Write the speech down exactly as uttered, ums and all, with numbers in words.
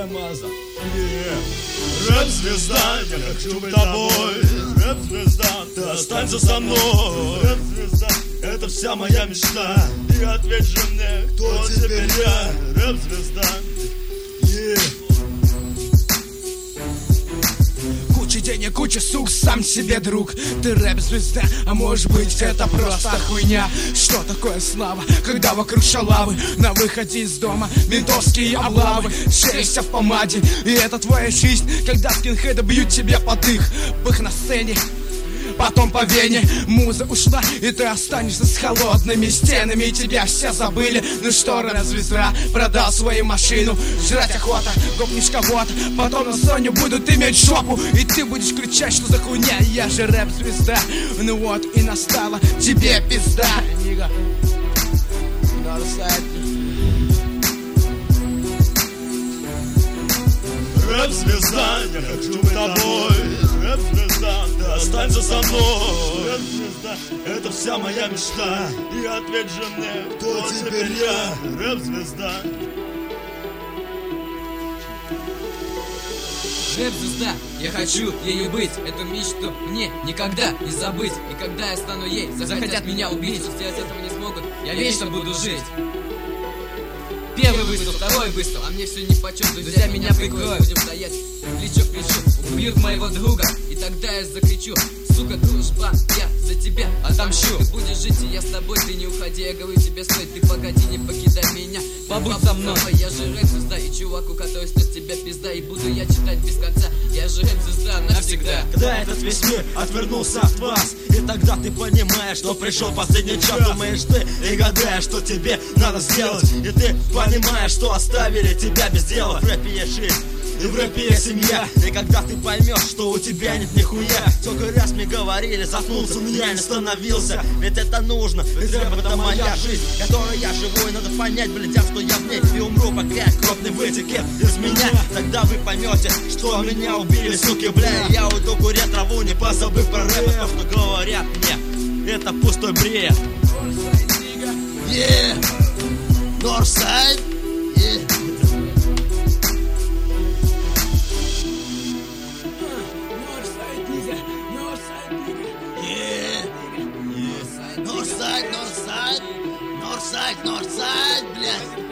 КамАЗа. Рэп-звезда, я хочу быть тобой. Рэп-звезда, ты останься со мной. Рэп-звезда, это вся моя мечта. И ответь же мне, кто теперь я. Рэп-звезда, yeah. Куча денег, куча сук, сам себе друг. Ты рэп-звезда, а может быть это просто хуйня. Что такое слава, когда вокруг шалавы? На выходе из дома ментовские облавы. Шеешься в помаде, и это твоя жизнь. Когда скинхеды бьют тебе под их пых на сцене. Потом по вене муза ушла, и ты останешься с холодными стенами. И тебя все забыли. Ну что, рэп-звезда, продал свою машину. Жрать охота, гопнешь кого-то. Потом на зоне будут иметь жопу. И ты будешь кричать, что за хуйня. Я же рэп-звезда. Ну вот и настала тебе пизда. Рэп-звезда, я хочу быть тобой. Рэп-звезда, ты останься со мной. Рэп-звезда, это вся моя мечта. И ответь же мне, кто теперь я. Рэп-звезда. Рэп-звезда, я хочу ею быть. Эту мечту мне никогда не забыть. И когда я стану ей, захотят меня убить. Сделать этого не смогут, я вечно буду жить. Первый выстрел, второй выстрел, а мне все нипочем. Друзья меня прикроют, будем стоять плечо к плечу. Убьют моего друга, и тогда я закричу: сука, дружба, я за тебя отомщу. Ты будешь жить, и я с тобой, ты не уходи. Я говорю тебе, стой, ты погоди, не покидай меня. Побудь со мной, я же рэп-звезда. И чуваку, который снес тебя пизда. И буду я читать без конца, я же рэп-звезда навсегда. Когда этот весь мир отвернулся от вас, и тогда ты понимаешь, что пришел последний час. Думаешь ты и гадаешь, что тебе надо сделать. И ты понимаешь, что оставили тебя без дела. В рэпе есть жизнь, и в рэпе есть семья. И когда ты поймешь, что у тебя нет нихуя. Сколько раз мне говорили, заткнулся, но я не становился. Ведь это нужно, ведь рэп это моя жизнь, которой я живу, и надо понять, блядь, что я в ней. И умру, пока кровь не вытекет из меня. Тогда вы поймете, что меня убили, суки, бля. И я уйду курить траву, не позабыв про рэп. И то, что говорят мне, это пустой бред. Yeah, Northside, yeah. Northside, Northside, Northside, Northside, блядь.